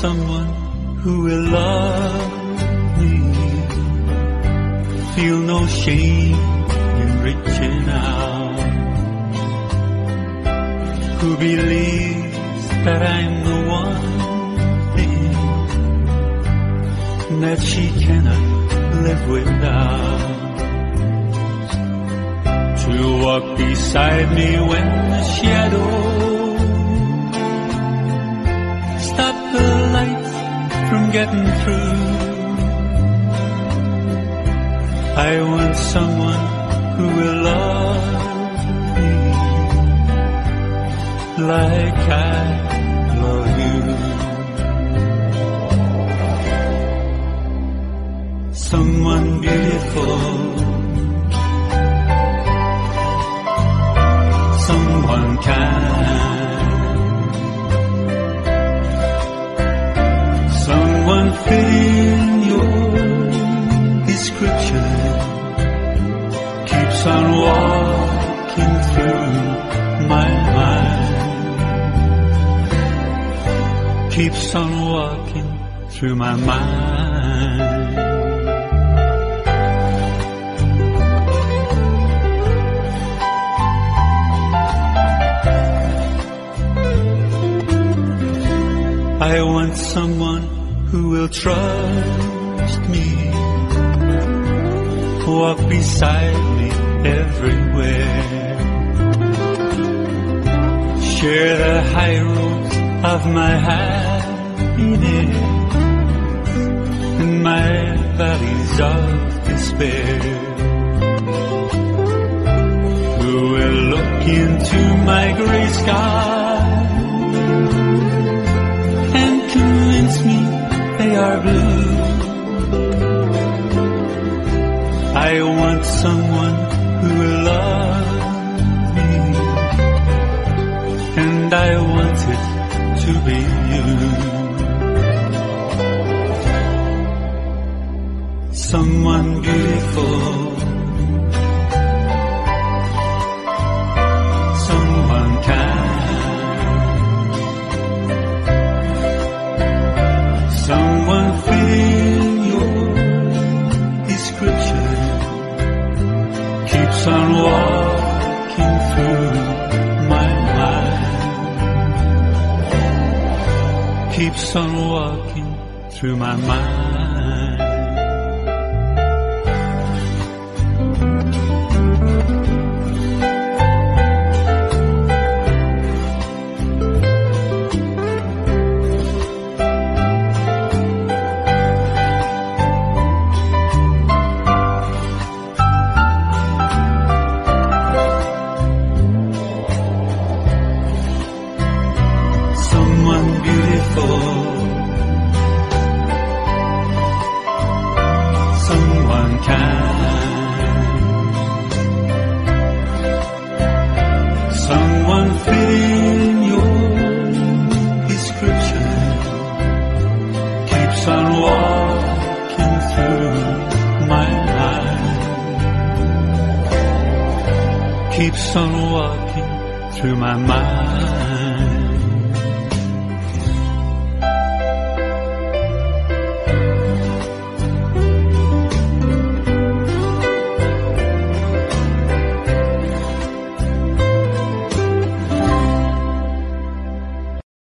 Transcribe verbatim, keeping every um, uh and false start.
someone who will love me, feel no shame in reaching out, who believes that I'm the one thing that she cannot live without, to walk beside me when the shadows stop the lights from getting through. I want someone who will love me like I love you. Someone beautiful, someone kind, someone fitting your description, keeps on walking through my mind, keeps on walking through my mind. I want someone who will trust me, walk beside me everywhere, share the high roads of my happiness and my valleys of despair, who will look into my gray sky and convince me they are blue. I want someone who will love me, and I want it to be you. Someone beautiful, someone kind, someone fitting your description, keeps on walking through my mind, keeps on walking through my mind. Someone kind, someone fitting your description, keeps on walking through my mind, keeps on walking through my mind.